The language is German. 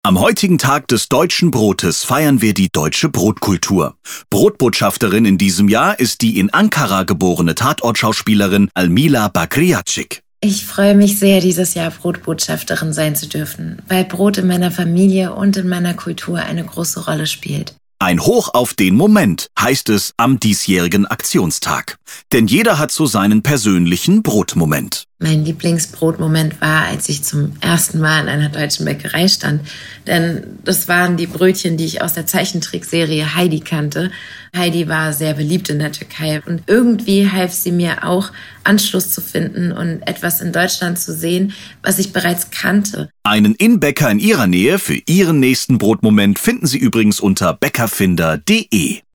Am heutigen Tag des deutschen Brotes feiern wir die deutsche Brotkultur. Brotbotschafterin in diesem Jahr ist die in Ankara geborene Tatortschauspielerin Almila Bakriacik. Ich freue mich sehr, dieses Jahr Brotbotschafterin sein zu dürfen, weil Brot in meiner Familie und in meiner Kultur eine große Rolle spielt. Ein Hoch auf den Moment, heißt es am diesjährigen Aktionstag. Denn jeder hat so seinen persönlichen Brotmoment. Mein Lieblingsbrotmoment war, als ich zum ersten Mal in einer deutschen Bäckerei stand. Denn das waren die Brötchen, die ich aus der Zeichentrickserie Heidi kannte. Heidi war sehr beliebt in der Türkei. Und irgendwie half sie mir auch, Anschluss zu finden und etwas in Deutschland zu sehen, was ich bereits kannte. Einen In-Bäcker in Ihrer Nähe für Ihren nächsten Brotmoment finden Sie übrigens unter bäckerfinder.de.